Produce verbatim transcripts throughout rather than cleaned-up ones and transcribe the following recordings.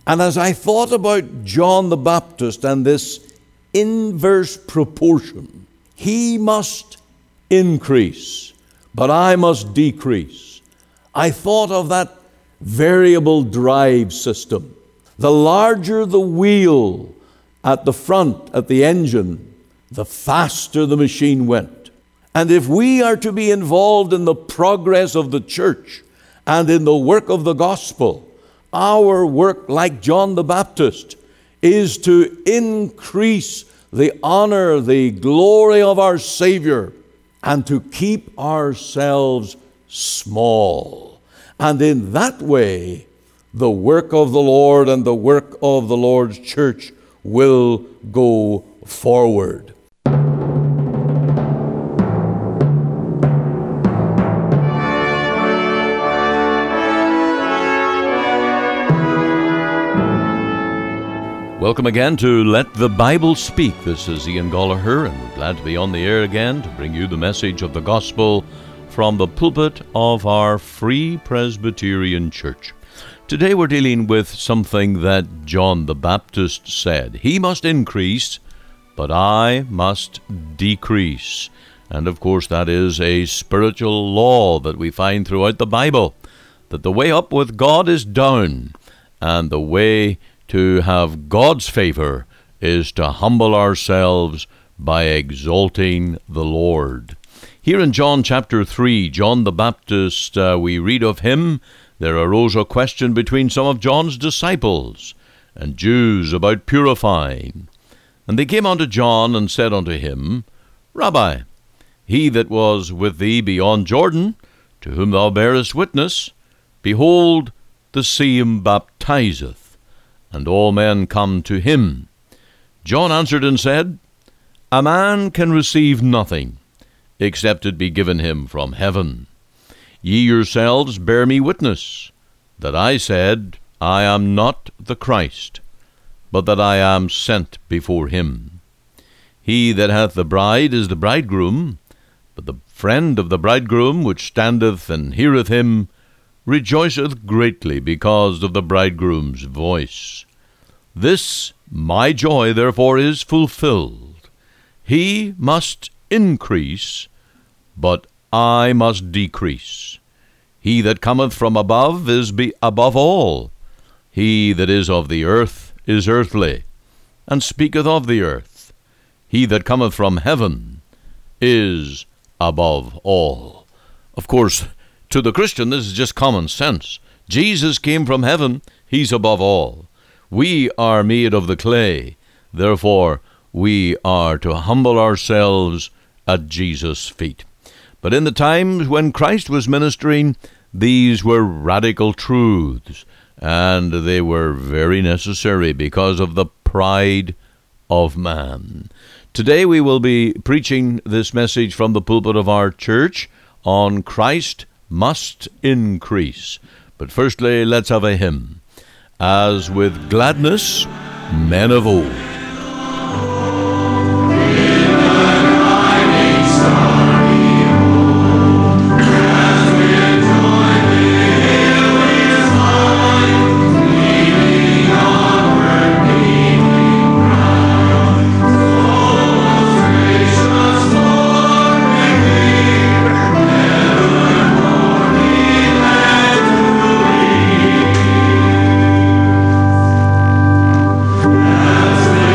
And as I thought about John the Baptist and this inverse proportion, he must increase, but I must decrease. I thought of that variable drive system. The larger the wheel at the front, at the engine, the faster the machine went. And if we are to be involved in the progress of the church and in the work of the gospel, our work, like John the Baptist, is to increase the honor, the glory of our Savior, and to keep ourselves small. And in that way, the work of the Lord and the work of the Lord's church will go forward. Welcome again to Let the Bible Speak. This is Ian Gollaher, and we're glad to be on the air again to bring you the message of the gospel from the pulpit of our Free Presbyterian Church. Today we're dealing with something that John the Baptist said. He must increase, but I must decrease. And of course that is a spiritual law that we find throughout the Bible, that the way up with God is down, and the way to have God's favor is to humble ourselves by exalting the Lord. Here in John chapter three, John the Baptist, uh, we read of him. There arose a question between some of John's disciples and Jews about purifying. And they came unto John and said unto him, Rabbi, he that was with thee beyond Jordan, to whom thou bearest witness, behold, the same baptizeth, and all men come to him. John answered and said, A man can receive nothing, except it be given him from heaven. Ye yourselves bear me witness, that I said, I am not the Christ, but that I am sent before him. He that hath the bride is the bridegroom, but the friend of the bridegroom, which standeth and heareth him, rejoiceth greatly because of the bridegroom's voice. This my joy therefore is fulfilled. He must increase, but I must decrease. He that cometh from above is be above all. He that is of the earth is earthly, and speaketh of the earth. He that cometh from heaven is above all. Of course, to the Christian, this is just common sense. Jesus came from heaven. He's above all. We are made of the clay. Therefore, we are to humble ourselves at Jesus' feet. But in the times when Christ was ministering, these were radical truths, and they were very necessary because of the pride of man. Today we will be preaching this message from the pulpit of our church on Christ must increase. But firstly, let's have a hymn. As with gladness, men of old. As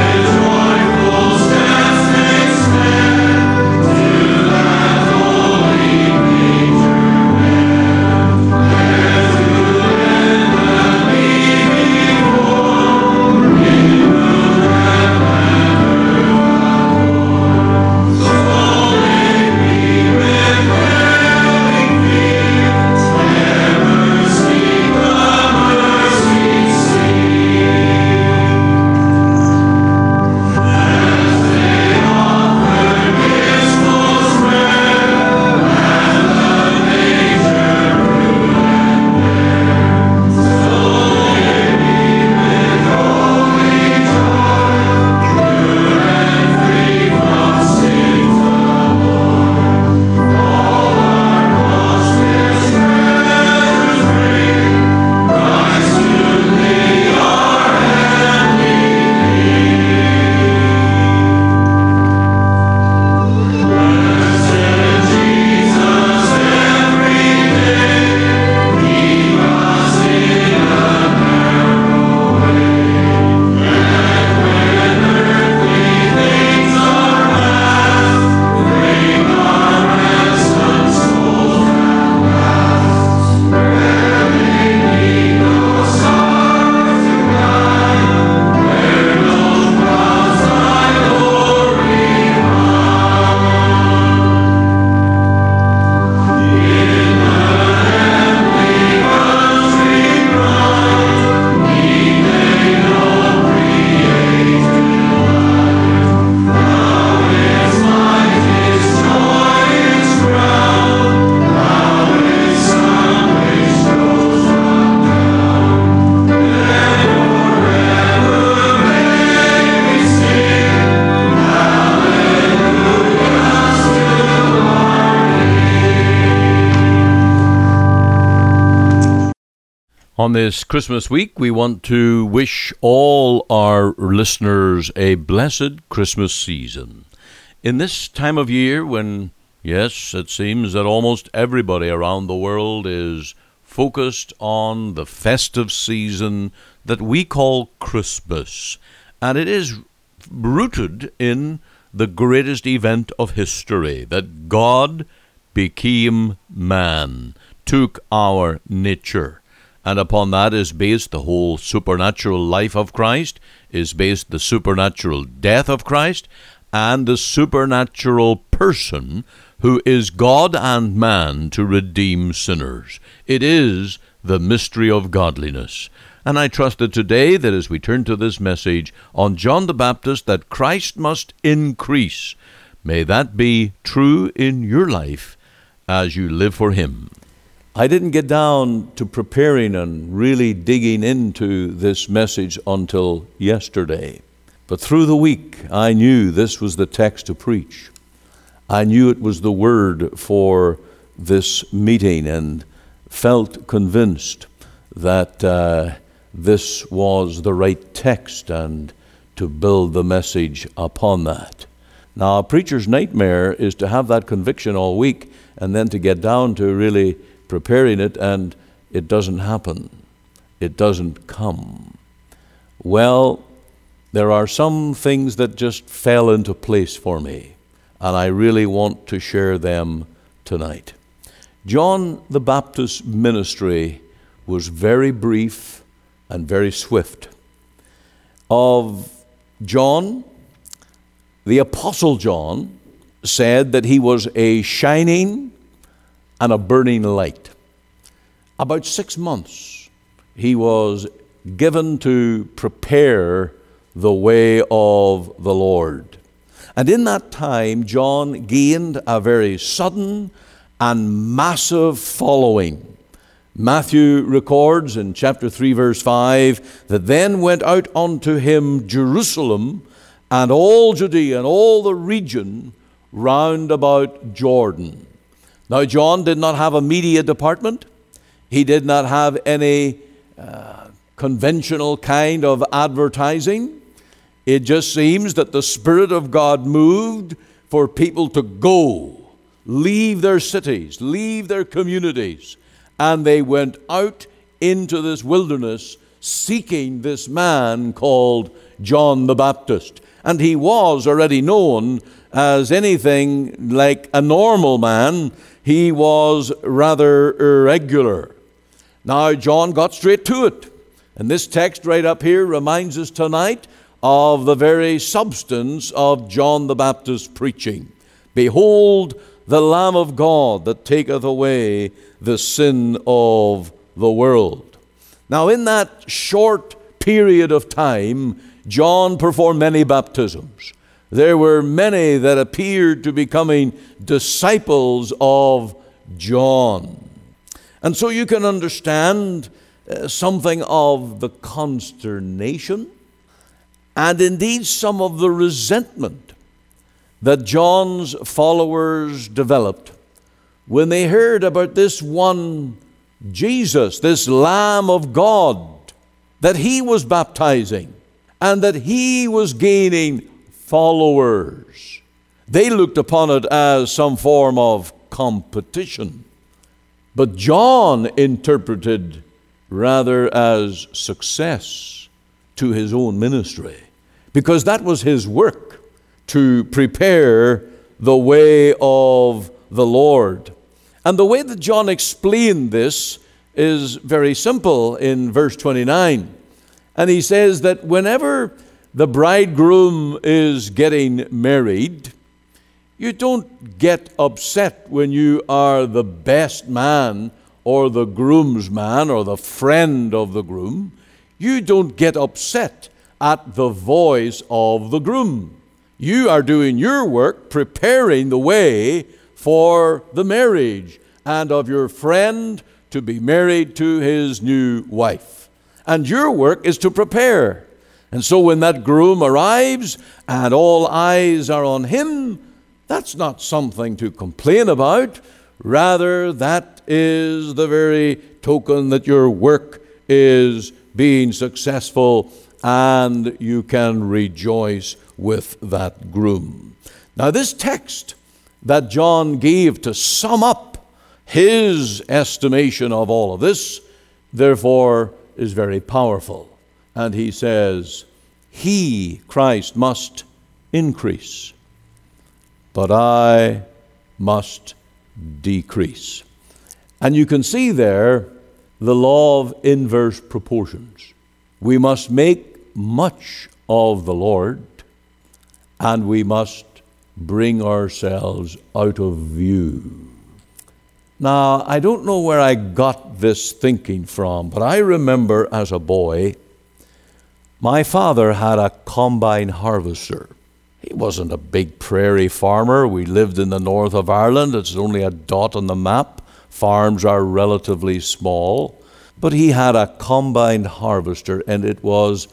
On this Christmas week, we want to wish all our listeners a blessed Christmas season. In this time of year when, yes, it seems that almost everybody around the world is focused on the festive season that we call Christmas, and it is rooted in the greatest event of history, that God became man, took our nature. And upon that is based the whole supernatural life of Christ, is based the supernatural death of Christ, and the supernatural person who is God and man to redeem sinners. It is the mystery of godliness. And I trust that today, that as we turn to this message on John the Baptist, that Christ must increase. May that be true in your life as you live for Him. I didn't get down to preparing and really digging into this message until yesterday. But through the week, I knew this was the text to preach. I knew it was the word for this meeting and felt convinced that uh, this was the right text and to build the message upon that. Now, a preacher's nightmare is to have that conviction all week and then to get down to really preparing it, and it doesn't happen. It doesn't come. Well, there are some things that just fell into place for me, and I really want to share them tonight. John the Baptist's ministry was very brief and very swift. Of John, the Apostle John said that he was a shining and a burning light. About six months, he was given to prepare the way of the Lord. And in that time, John gained a very sudden and massive following. Matthew records in chapter three, verse five, that then went out unto him Jerusalem and all Judea and all the region round about Jordan. Now, John did not have a media department. He did not have any uh, conventional kind of advertising. It just seems that the Spirit of God moved for people to go, leave their cities, leave their communities, and they went out into this wilderness seeking this man called John the Baptist. And he was already known as anything like a normal man. He was rather irregular. Now, John got straight to it. And this text right up here reminds us tonight of the very substance of John the Baptist's preaching. Behold, the Lamb of God that taketh away the sin of the world. Now, in that short period of time, John performed many baptisms. There were many that appeared to be becoming disciples of John. And so you can understand uh, something of the consternation and indeed some of the resentment that John's followers developed when they heard about this one Jesus, this Lamb of God, that he was baptizing and that he was gaining followers. They looked upon it as some form of competition. But John interpreted rather as success to his own ministry, because that was his work, to prepare the way of the Lord. And the way that John explained this is very simple in verse twenty-nine. And he says that whenever the bridegroom is getting married, you don't get upset when you are the best man or the groomsman or the friend of the groom. You don't get upset at the voice of the groom. You are doing your work, preparing the way for the marriage and of your friend to be married to his new wife. And your work is to prepare. And so when that groom arrives and all eyes are on him, that's not something to complain about. Rather, that is the very token that your work is being successful, and you can rejoice with that groom. Now, this text that John gave to sum up his estimation of all of this, therefore, is very powerful. And he says, He, Christ, must increase, but I must decrease. And you can see there the law of inverse proportions. We must make much of the Lord, and we must bring ourselves out of view. Now, I don't know where I got this thinking from, but I remember as a boy, my father had a combine harvester. He wasn't a big prairie farmer. We lived in the north of Ireland. It's only a dot on the map. Farms are relatively small. But he had a combine harvester, and it was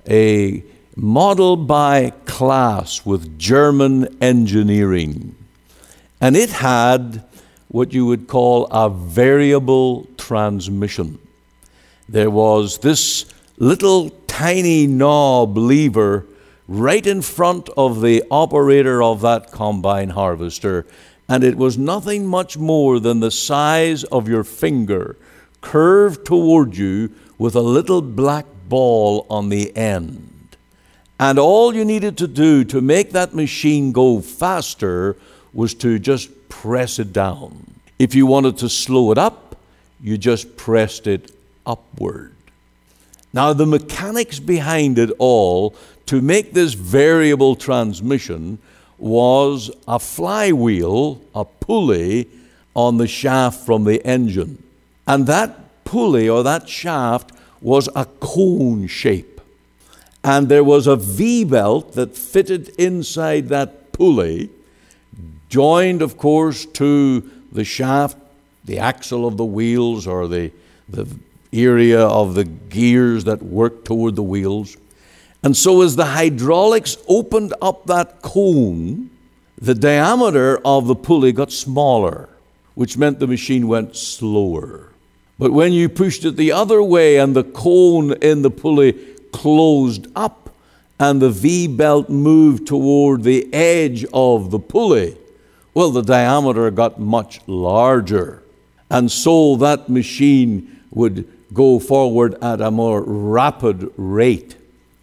a model by class with German engineering. And it had what you would call a variable transmission. There was this little tiny knob lever right in front of the operator of that combine harvester, and it was nothing much more than the size of your finger, curved toward you with a little black ball on the end. And all you needed to do to make that machine go faster was to just press it down. If you wanted to slow it up, you just pressed it upward. Now, the mechanics behind it all to make this variable transmission was a flywheel, a pulley on the shaft from the engine. And that pulley or that shaft was a cone shape. And there was a V-belt that fitted inside that pulley, joined, of course, to the shaft, the axle of the wheels, or the, the area of the gears that worked toward the wheels. And so as the hydraulics opened up that cone, the diameter of the pulley got smaller, which meant the machine went slower. But when you pushed it the other way and the cone in the pulley closed up and the V-belt moved toward the edge of the pulley, well, the diameter got much larger. And so that machine would go forward at a more rapid rate.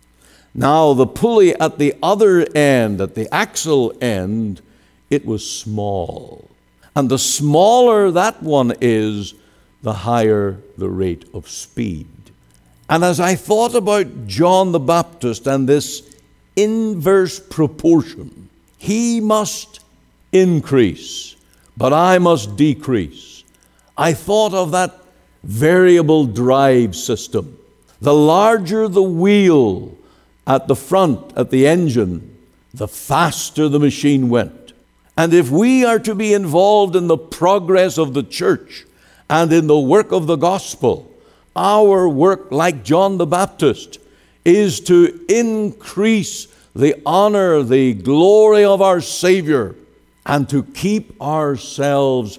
Now, the pulley at the other end, at the axle end, it was small. And the smaller that one is, the higher the rate of speed. And as I thought about John the Baptist and this inverse proportion, he must increase, but I must decrease. I thought of that variable drive system. The larger the wheel at the front, at the engine, the faster the machine went. And if we are to be involved in the progress of the church and in the work of the gospel, our work, like John the Baptist, is to increase the honor, the glory of our Savior, and to keep ourselves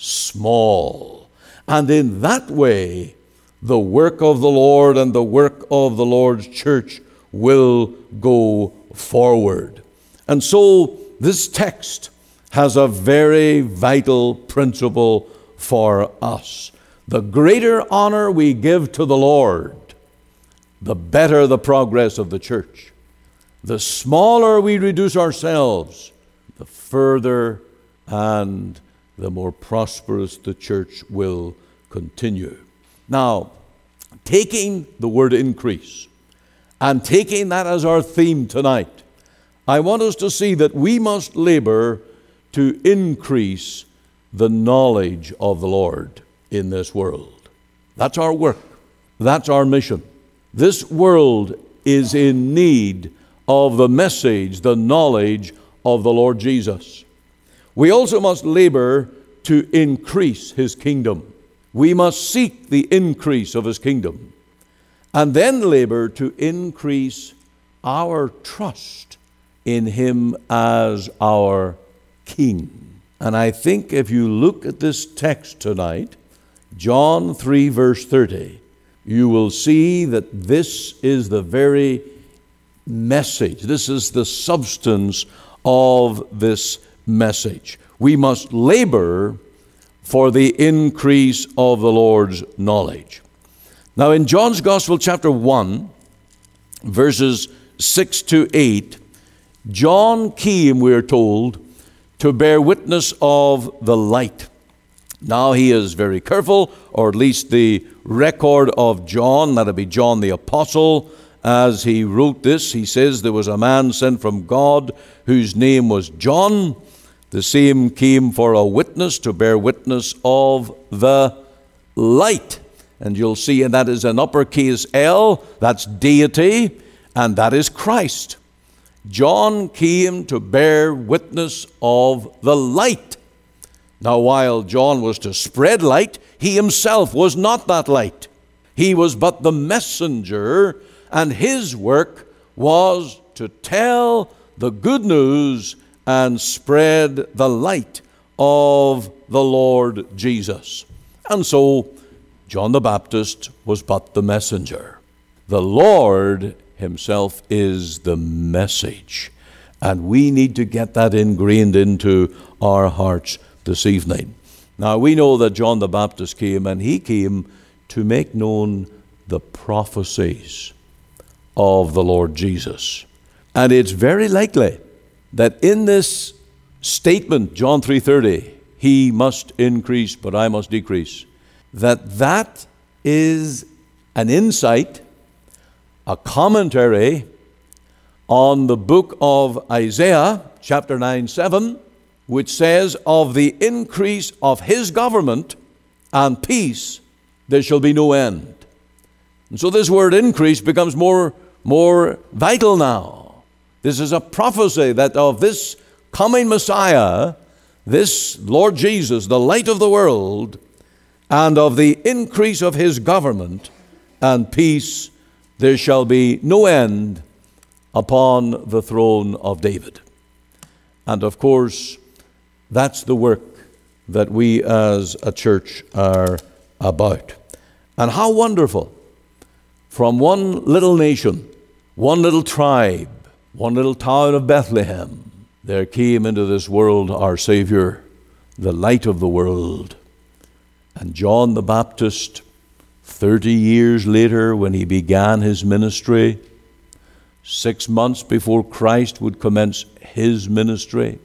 small. And in that way, the work of the Lord and the work of the Lord's church will go forward. And so this text has a very vital principle for us. The greater honor we give to the Lord, the better the progress of the church. The smaller we reduce ourselves, the further and the more prosperous the church will continue. Now, taking the word increase and taking that as our theme tonight, I want us to see that we must labor to increase the knowledge of the Lord in this world. That's our work. That's our mission. This world is in need of the message, the knowledge of the Lord Jesus. We also must labor to increase His kingdom. We must seek the increase of His kingdom, and then labor to increase our trust in Him as our King. And I think if you look at this text tonight, John three verse thirty, you will see that this is the very message. This is the substance of this message. We must labor for the increase of the Lord's knowledge. Now in John's Gospel chapter one, verses six to eight, John came, we are told, to bear witness of the light. Now he is very careful, or at least the record of John, that would be John the Apostle, as he wrote this, he says, there was a man sent from God whose name was John. The same came for a witness, to bear witness of the light. And you'll see, and that is an uppercase L, that's deity, and that is Christ. John came to bear witness of the light. Now, while John was to spread light, he himself was not that light. He was but the messenger, and his work was to tell the good news and spread the light of the Lord Jesus. And so, John the Baptist was but the messenger. The Lord himself is the message. And we need to get that ingrained into our hearts this evening. Now, we know that John the Baptist came, and he came to make known the prophecies of the Lord Jesus. And it's very likely that in this statement, John three thirty, he must increase, but I must decrease, that that is an insight, a commentary on the book of Isaiah, chapter nine, seven, which says, of the increase of his government and peace, there shall be no end. And so this word increase becomes more, more vital now. This is a prophecy that of this coming Messiah, this Lord Jesus, the light of the world, and of the increase of his government and peace, there shall be no end upon the throne of David. And of course, that's the work that we as a church are about. And how wonderful, from one little nation, one little tribe, one little town of Bethlehem, there came into this world our Savior, the light of the world. And John the Baptist, thirty years later, when he began his ministry, six months before Christ would commence his ministry,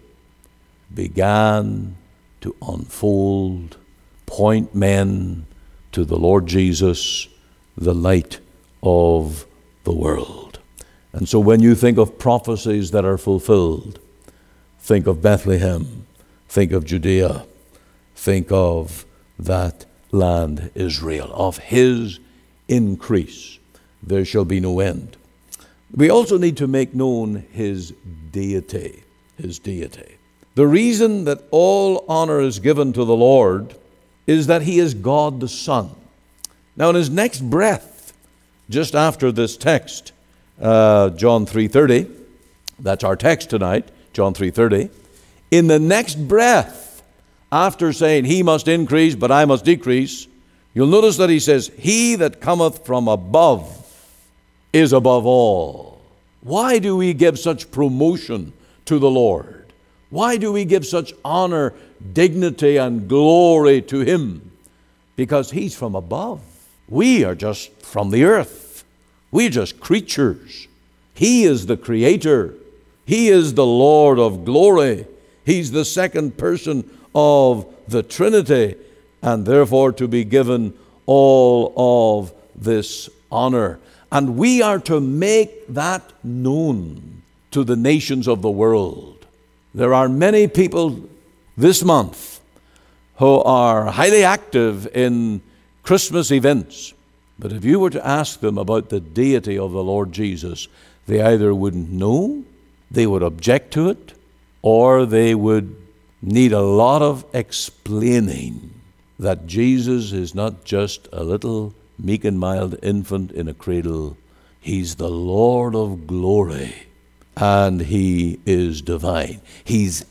began to unfold, point men to the Lord Jesus, the light of the world. And so when you think of prophecies that are fulfilled, think of Bethlehem, think of Judea, think of that land Israel. Of his increase there shall be no end. We also need to make known his deity, his deity. The reason that all honor is given to the Lord is that he is God the Son. Now in his next breath, just after this text, uh, John three thirty, that's our text tonight, John three thirty, in the next breath, after saying he must increase but I must decrease, you'll notice that he says, he that cometh from above is above all. Why do we give such promotion to the Lord? Why do we give such honor, dignity, and glory to him? Because he's from above. We are just from the earth. We're just creatures. He is the creator. He is the Lord of glory. He's the second person of the Trinity, and therefore to be given all of this honor. And we are to make that known to the nations of the world. There are many people this month who are highly active in Christmas events. But if you were to ask them about the deity of the Lord Jesus, they either wouldn't know, they would object to it, or they would need a lot of explaining that Jesus is not just a little meek and mild infant in a cradle. He's the Lord of glory, and he is divine. He's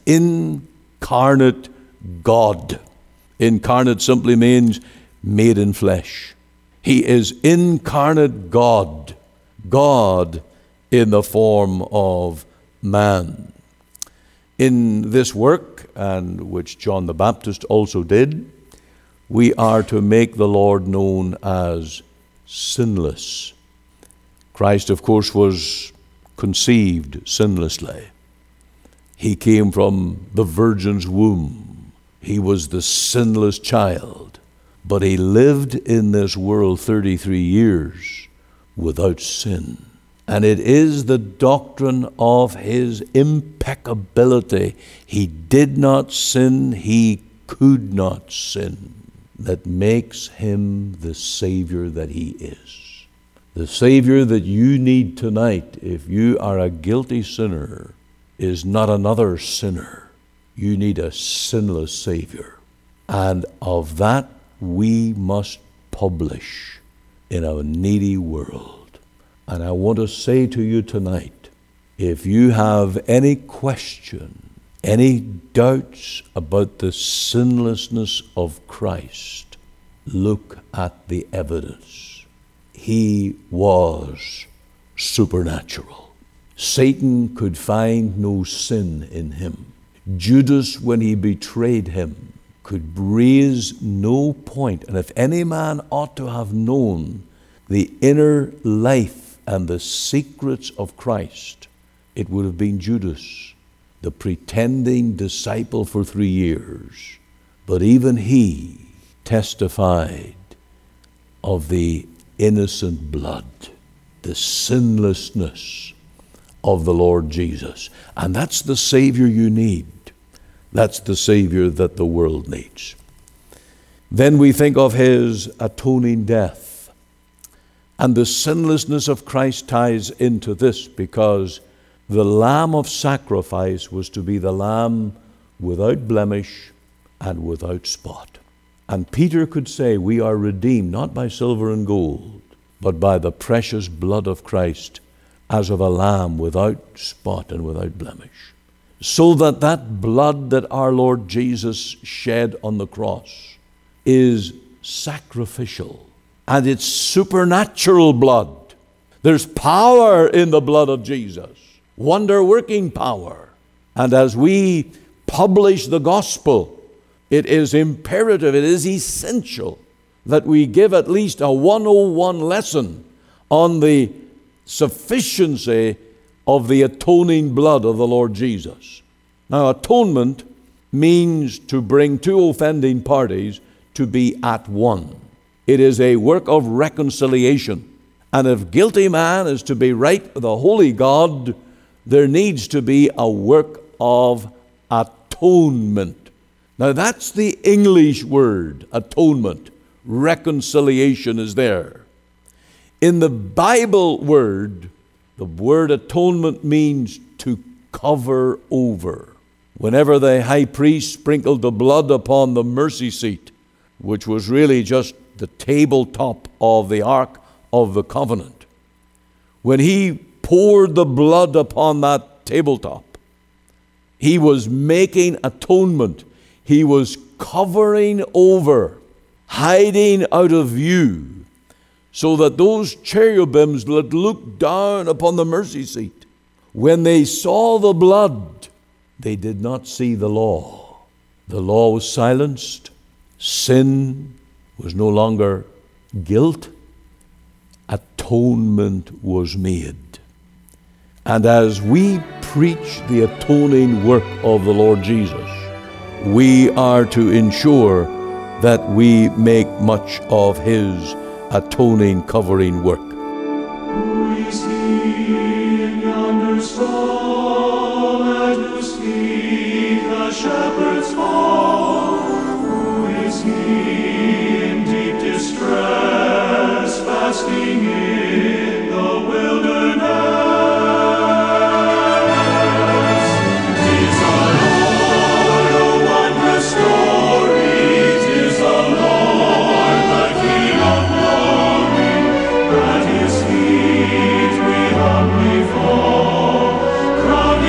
incarnate God. Incarnate simply means made in flesh. He is incarnate God, God in the form of man. In this work, and which John the Baptist also did, we are to make the Lord known as sinless. Christ, of course, was conceived sinlessly. He came from the virgin's womb. He was the sinless child, but he lived in this world thirty-three years without sin. And it is the doctrine of his impeccability. He did not sin, he could not sin, that makes him the Savior that he is. The Savior that you need tonight, if you are a guilty sinner, is not another sinner. You need a sinless Savior. And of that we must publish in a needy world. And I want to say to you tonight, if you have any question, any doubts about the sinlessness of Christ, look at the evidence. He was supernatural. Satan could find no sin in him. Judas, when he betrayed him, could raise no point. And if any man ought to have known the inner life and the secrets of Christ, it would have been Judas, the pretending disciple for three years. But even he testified of the innocent blood, the sinlessness of the Lord Jesus. And that's the Savior you need. That's the Savior that the world needs. Then we think of his atoning death. And the sinlessness of Christ ties into this, because the lamb of sacrifice was to be the lamb without blemish and without spot. And Peter could say, we are redeemed not by silver and gold, but by the precious blood of Christ, as of a lamb without spot and without blemish. So that that blood that our Lord Jesus shed on the cross is sacrificial, and it's supernatural blood. There's power in the blood of Jesus, wonder-working power. And as we publish the gospel, it is imperative, it is essential that we give at least a one oh one lesson on the sufficiency of the atoning blood of the Lord Jesus. Now, atonement means to bring two offending parties to be at one. It is a work of reconciliation. And if guilty man is to be right with the holy God, there needs to be a work of atonement. Now, that's the English word, atonement. Reconciliation is there. In the Bible word, the word atonement means to cover over. Whenever the high priest sprinkled the blood upon the mercy seat, which was really just the tabletop of the Ark of the Covenant, when he poured the blood upon that tabletop, he was making atonement. He was covering over, hiding out of view, so that those cherubims that looked down upon the mercy seat, when they saw the blood, they did not see the law. The law was silenced. Sin was no longer guilt. Atonement was made. And as we preach the atoning work of the Lord Jesus, we are to ensure that we make much of his atoning, covering work. Who is he in yonder stall, at whose feet the shepherds fall? Who is he in deep distress, fasting in the wilderness? Tis the Lord, a wondrous story, tis the Lord, the King of glory. At his feet we humbly fall, crowned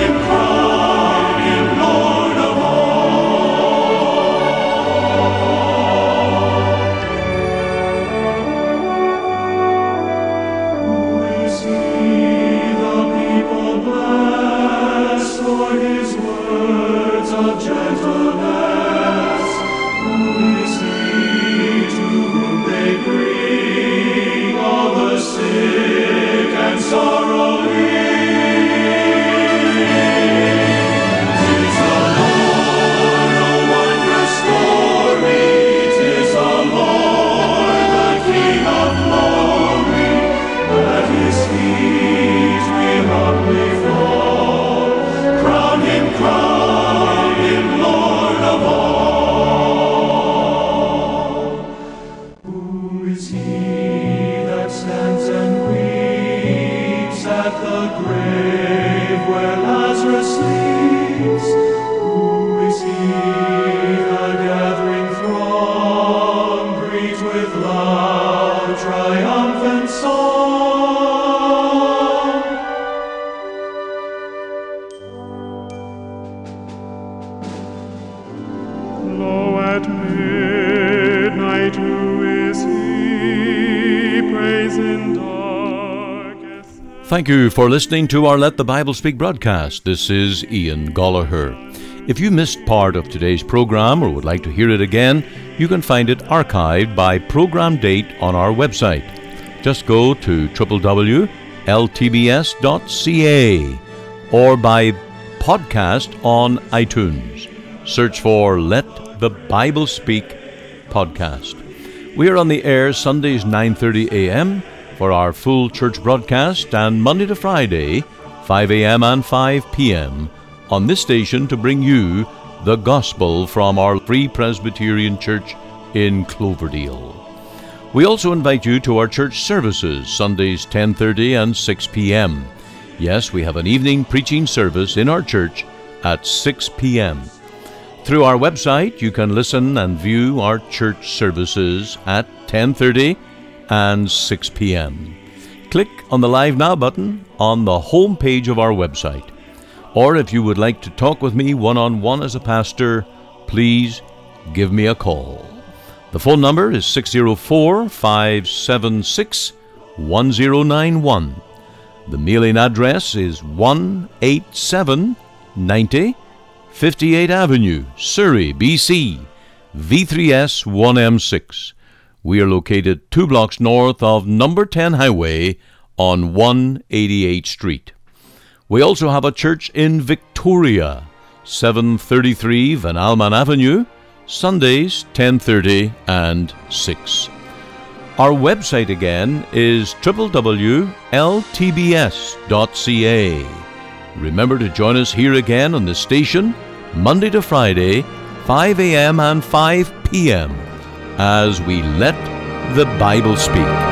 Thank you for listening to our Let the Bible Speak broadcast. This is Ian Gollaher. If you missed part of today's program or would like to hear it again, you can find it archived by program date on our website. Just go to w w w dot l t b s dot c a or by podcast on iTunes. Search for Let the Bible Speak podcast. We are on the air Sundays nine thirty a.m. for our full church broadcast, and Monday to Friday, five a.m. and five p.m. on this station to bring you the gospel from our Free Presbyterian Church in Cloverdale. We also invite you to our church services, Sundays ten thirty and six p.m. Yes, we have an evening preaching service in our church at six p.m. Through our website, you can listen and view our church services at ten thirty and six p.m. Click on the Live Now button on the home page of our website. Or if you would like to talk with me one-on-one as a pastor, please give me a call. The phone number is six oh four, five seven six, one oh nine one. The mailing address is one eighty-seven ninety fifty-eighth Avenue, Surrey, B C, V three S one M six. We are located two blocks north of number ten Highway on one eighty-eighth Street. We also have a church in Victoria, seven thirty-three Van Alman Avenue, Sundays ten thirty and six. Our website again is w w w dot l t b s dot c a. Remember to join us here again on the station, Monday to Friday, five a.m. and five p.m. as we let the Bible speak.